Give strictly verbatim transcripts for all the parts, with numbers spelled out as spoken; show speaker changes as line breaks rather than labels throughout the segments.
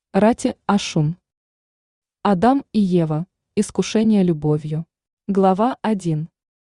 Рати Ашун. Адам и Ева. Искушение любовью. Глава один.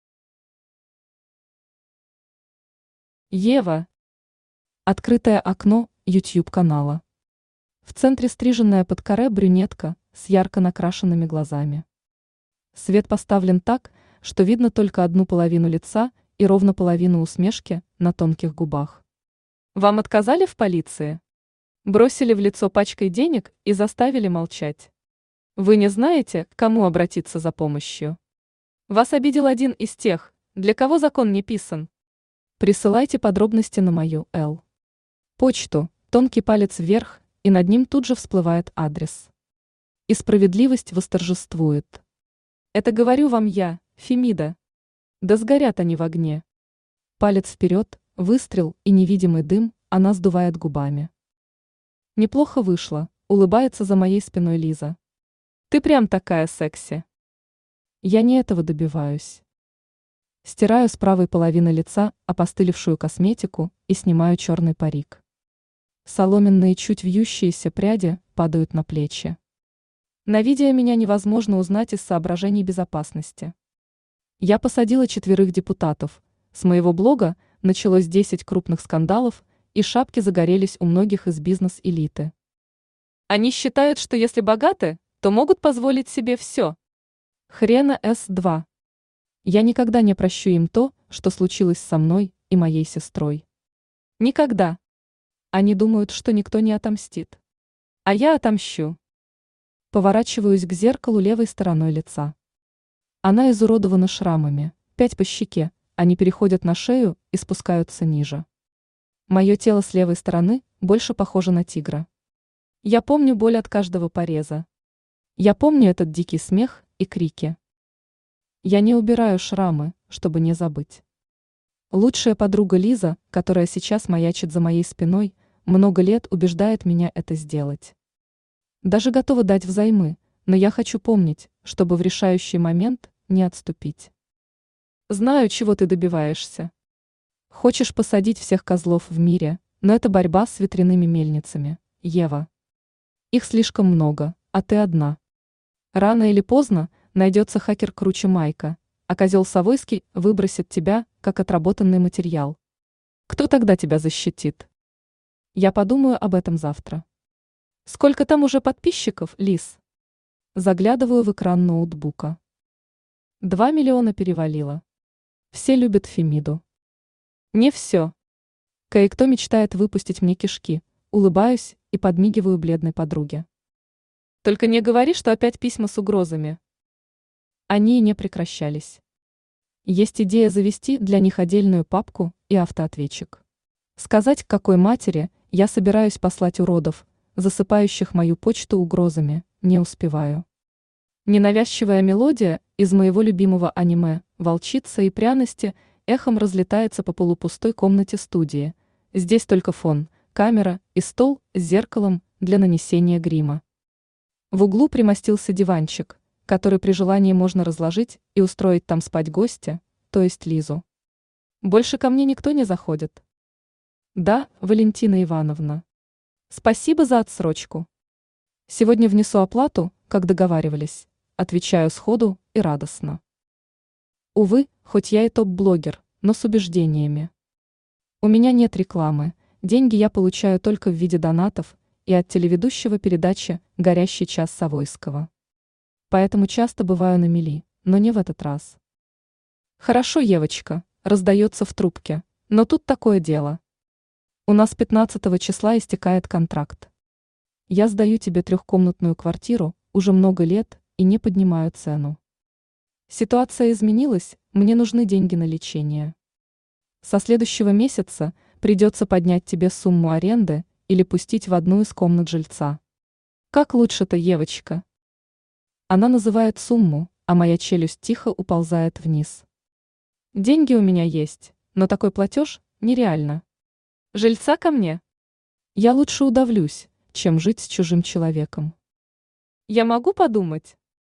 Ева. Открытое окно YouTube-канала. В центре стриженная под каре брюнетка с ярко накрашенными глазами. Свет поставлен так, что видно только одну половину лица и ровно половину усмешки на тонких губах. Вам отказали в полиции? Бросили в лицо пачкой денег и заставили молчать. Вы не знаете, к кому обратиться за помощью. Вас обидел один из тех, для кого закон не писан. Присылайте подробности на мою Л. Почту, тонкий палец вверх, и над ним тут же всплывает адрес. И справедливость восторжествует. Это говорю вам я, Фемида. Да сгорят они в огне. Палец вперед, выстрел и невидимый дым, она сдувает губами. Неплохо вышло, улыбается за моей спиной Лиза. Ты прям такая секси. Я не этого добиваюсь. Стираю с правой половины лица опостылевшую косметику и снимаю черный парик. Соломенные чуть вьющиеся пряди падают на плечи. На видео меня невозможно узнать из соображений безопасности. Я посадила четверых депутатов. С моего блога началось десять крупных скандалов, и шапки загорелись у многих из бизнес-элиты. Они считают, что если богаты, то могут позволить себе все. Хрена эс два. Я никогда не прощу им то, что случилось со мной и моей сестрой. Никогда. Они думают, что никто не отомстит. А я отомщу. Поворачиваюсь к зеркалу левой стороной лица. Она изуродована шрамами, пять по щеке, они переходят на шею и спускаются ниже. Мое тело с левой стороны больше похоже на тигра. Я помню боль от каждого пореза. Я помню этот дикий смех и крики. Я не убираю шрамы, чтобы не забыть. Лучшая подруга Лиза, которая сейчас маячит за моей спиной, много лет убеждает меня это сделать. Даже готова дать взаймы, но я хочу помнить, чтобы в решающий момент не отступить. Знаю, чего ты добиваешься. Хочешь посадить всех козлов в мире, но это борьба с ветряными мельницами, Ева. Их слишком много, а ты одна. Рано или поздно найдется хакер круче Майка, а козел Савойский выбросит тебя, как отработанный материал. Кто тогда тебя защитит? Я подумаю об этом завтра. Сколько там уже подписчиков, Лиз? Заглядываю в экран ноутбука. Два миллиона перевалило. Все любят Фемиду. Не все. Кое-кто мечтает выпустить мне кишки, улыбаюсь и подмигиваю бледной подруге. Только не говори, что опять письма с угрозами. Они и не прекращались. Есть идея завести для них отдельную папку и автоответчик. Сказать, к какой матери я собираюсь послать уродов, засыпающих мою почту угрозами, не успеваю. Ненавязчивая мелодия из моего любимого аниме «Волчица и пряности» эхом разлетается по полупустой комнате студии. Здесь только фон, камера и стол с зеркалом для нанесения грима. В углу примостился диванчик, который при желании можно разложить и устроить там спать гостя, то есть Лизу. Больше ко мне никто не заходит. Да, Валентина Ивановна. Спасибо за отсрочку. Сегодня внесу оплату, как договаривались. Отвечаю сходу и радостно. Увы, хоть я и топ-блогер, но с убеждениями. У меня нет рекламы, деньги я получаю только в виде донатов и от телеведущего передачи «Горящий час» Савойского. Поэтому часто бываю на мели, но не в этот раз. Хорошо, Евочка, раздается в трубке, но тут такое дело. У нас пятнадцатого числа истекает контракт. Я сдаю тебе трехкомнатную квартиру уже много лет и не поднимаю цену. Ситуация изменилась, мне нужны деньги на лечение. Со следующего месяца придется поднять тебе сумму аренды или пустить в одну из комнат жильца. Как лучше-то, Евочка? Она называет сумму, а моя челюсть тихо уползает вниз. Деньги у меня есть, но такой платеж нереально. Жильца ко мне? Я лучше удавлюсь, чем жить с чужим человеком. Я могу подумать?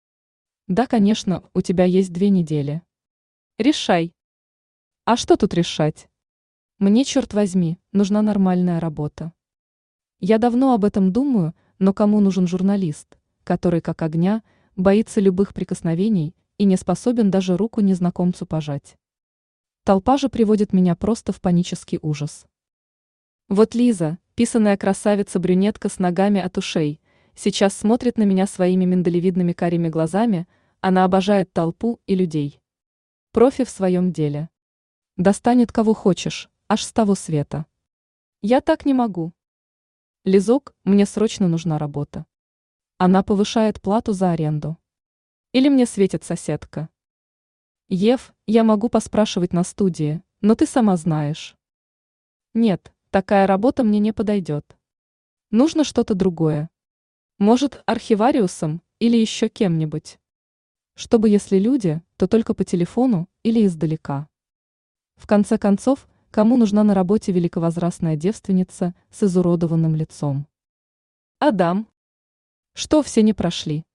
Да, конечно, у тебя есть две недели. Решай. А что тут решать? Мне, черт возьми, нужна нормальная работа. Я давно об этом думаю, но кому нужен журналист, который, как огня, боится любых прикосновений и не способен даже руку незнакомцу пожать? Толпа же приводит меня просто в панический ужас. Вот Лиза, писаная красавица-брюнетка с ногами от ушей, сейчас смотрит на меня своими миндалевидными карими глазами, она обожает толпу и людей. Профи в своем деле. Достанет кого хочешь, аж с того света. Я так не могу. Лизок, мне срочно нужна работа. Она повышает плату за аренду. Или мне светит соседка. Ев, я могу поспрашивать на студии, но ты сама знаешь. Нет, такая работа мне не подойдет. Нужно что-то другое. Может, архивариусом или еще кем-нибудь. Чтобы если люди, то только по телефону или издалека. В конце концов, кому нужна на работе великовозрастная девственница с изуродованным лицом? Адам. Что все не прошли?